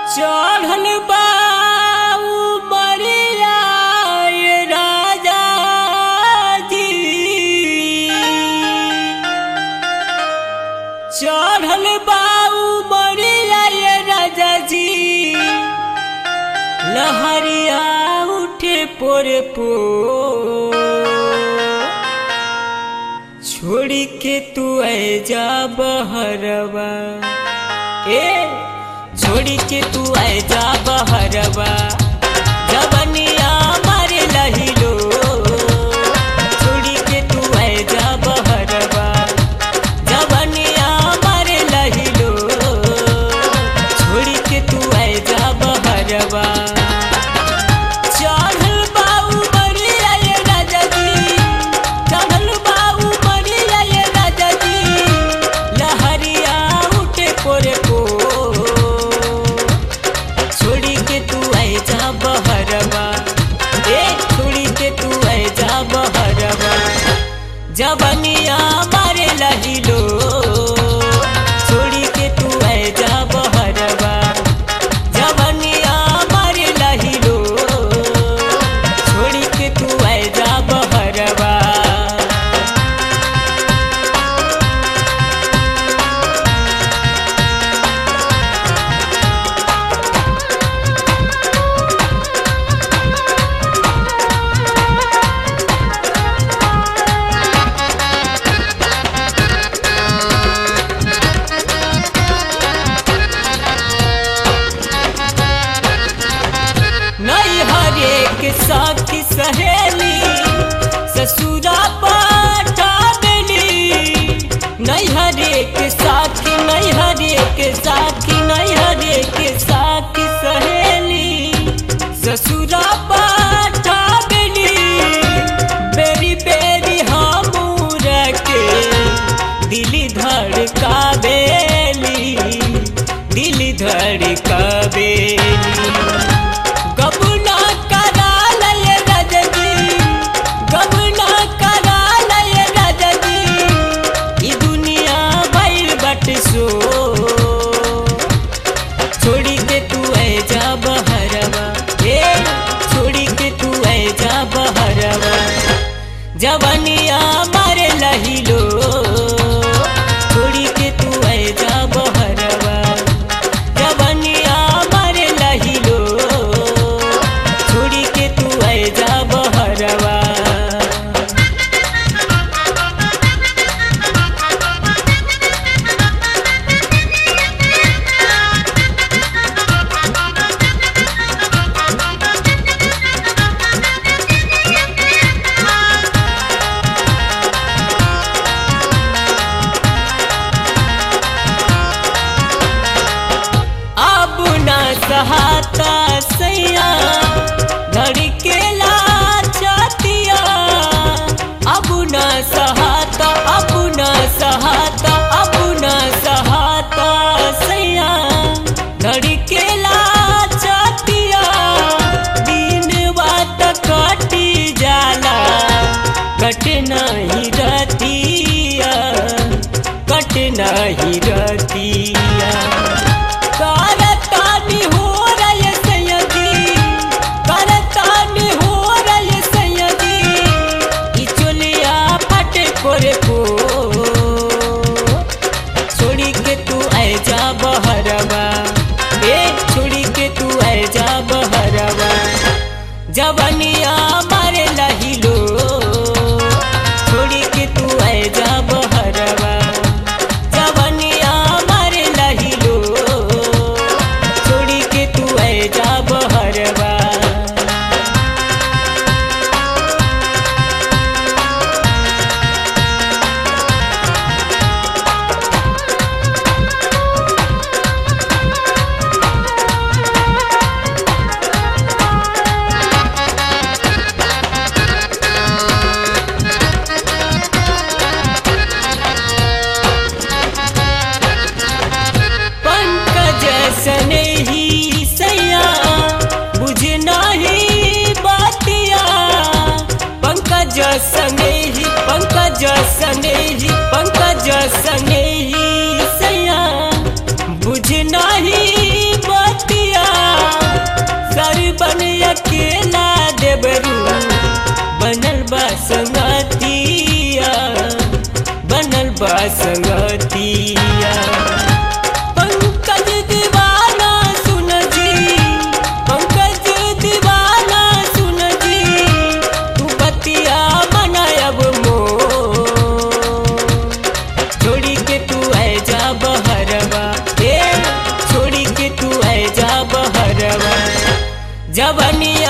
चढ़ल बा उमरिया ये राजा जी, चढ़ल बा उमरिया ये राजा जी, लहरिया उठे पोरे पो, छोड़ी के तू जा बहरवा, छोड़ी के तू जा बहरवा, जवनिया मारे लहिलो, छोड़ी के तू जा बहरवा, जवनिया मारे लहिलो, छोड़ी के तू जा बहरवा। जवनिया मारे लहिलो, छोड़ी के तू जा बहरवा, जवनिया मारे लहिलो, छोड़ी के तू जा बहरवा। के साथी सहेली ससुरा पाठा देली, नैहरे के साथी नैहरे के साथी नैहरे के साथी सहेली ससुरा पाठा देली, बेरी बेरी हमूरा के दिली धड़कावेली, दिली धड़कावेली। छोड़ी के तू जा बहरवा, छोड़ी के तू जा बहरवा, जवनिया मारे लहिलो, छोड़ी के तू जा बहरवा, जवनिया मारे लहिलो, छोड़ी के तू जा बहरवा। सहाता सैया धड़केला छतिया, अब न सहाता अब न सहाता अब न सहाता सैया धड़केला छतिया, दिन बात कटी जाला कट नहीं रतिया, कट नहीं रतिया। छोड़ी के तू जा बहरवा, छोड़ी के तू जा बहरवा, जवनिया मारे लहिलो, छोड़ी के तू जा बहरवा, जवनिया मारे लहिलो, छोड़ी के तू जा बहरवा। स्नेही सैया बुझ नहीं बातिया, पंकज स्नेही पंकज स्नेही पंकज स्नेही सैया बुझ नहीं बतिया, अकेला देवरू बनल बा संगतिया, बनल बा संगतिया। पंकज दीवाना सुन जी, पंकज दीवाना सुन जी, तू बतिया मनायब मोर। छोड़ी के तू है जा बहरवा, छोड़ी के तू है जा बहरवा। जवनिया